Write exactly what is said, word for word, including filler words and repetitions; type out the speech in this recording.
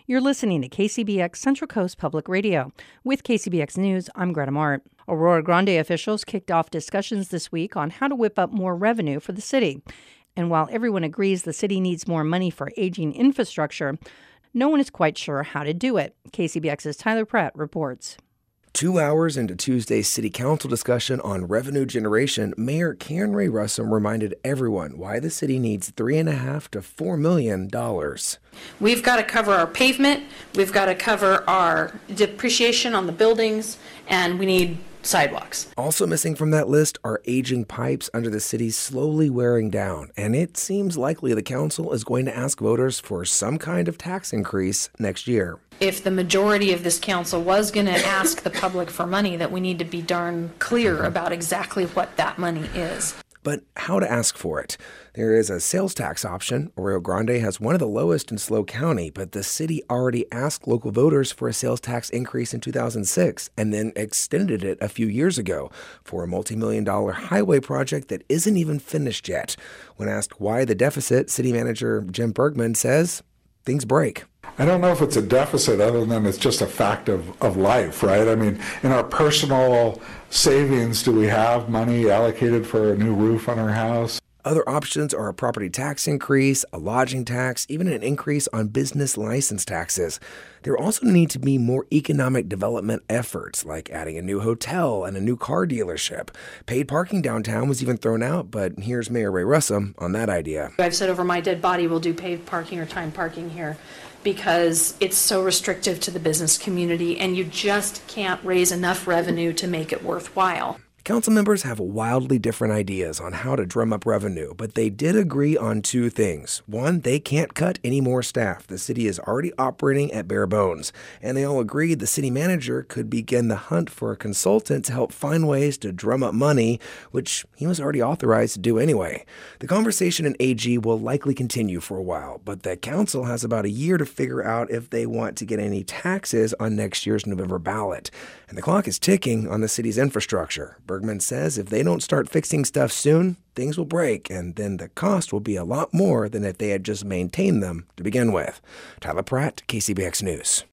You're listening to K C B X Central Coast Public Radio. With K C B X News, I'm Greta Mart. Aurora Grande officials kicked off discussions this week on how to whip up more revenue for the city. And while everyone agrees the city needs more money for aging infrastructure, no one is quite sure how to do it. K C B X's Tyler Pratt reports. Two hours into Tuesday's City Council discussion on revenue generation, Mayor Karen Rae Russom reminded everyone why the city needs three and a half to four million dollars. We've got to cover our pavement, we've got to cover our depreciation on the buildings, and we need sidewalks. Also missing from that list are aging pipes under the city slowly wearing down, and it seems likely the council is going to ask voters for some kind of tax increase next year. If the majority of this council was going to ask the public for money, that we need to be darn clear about exactly what that money is. But how to ask for it? There is a sales tax option. Rio Grande has one of the lowest in SLO County, but the city already asked local voters for a sales tax increase in two thousand six and then extended it a few years ago for a multi-million dollar highway project that isn't even finished yet. When asked why the deficit, city manager Jim Bergman says things break. I don't know if it's a deficit other than it's just a fact of, of life, right? I mean, in our personal savings, do we have money allocated for a new roof on our house? Other options are a property tax increase, a lodging tax, even an increase on business license taxes. There also need to be more economic development efforts, like adding a new hotel and a new car dealership. Paid parking downtown was even thrown out, but here's Mayor Rae Russom on that idea. I've said over my dead body we'll do paid parking or time parking here because it's so restrictive to the business community and you just can't raise enough revenue to make it worthwhile. Council members have wildly different ideas on how to drum up revenue, but they did agree on two things. One, they can't cut any more staff. The city is already operating at bare bones. And they all agreed the city manager could begin the hunt for a consultant to help find ways to drum up money, which he was already authorized to do anyway. The conversation in A G will likely continue for a while, but the council has about a year to figure out if they want to get any taxes on next year's November ballot. And the clock is ticking on the city's infrastructure. Bergman says if they don't start fixing stuff soon, things will break, and then the cost will be a lot more than if they had just maintained them to begin with. Tyler Pratt, K C B X News.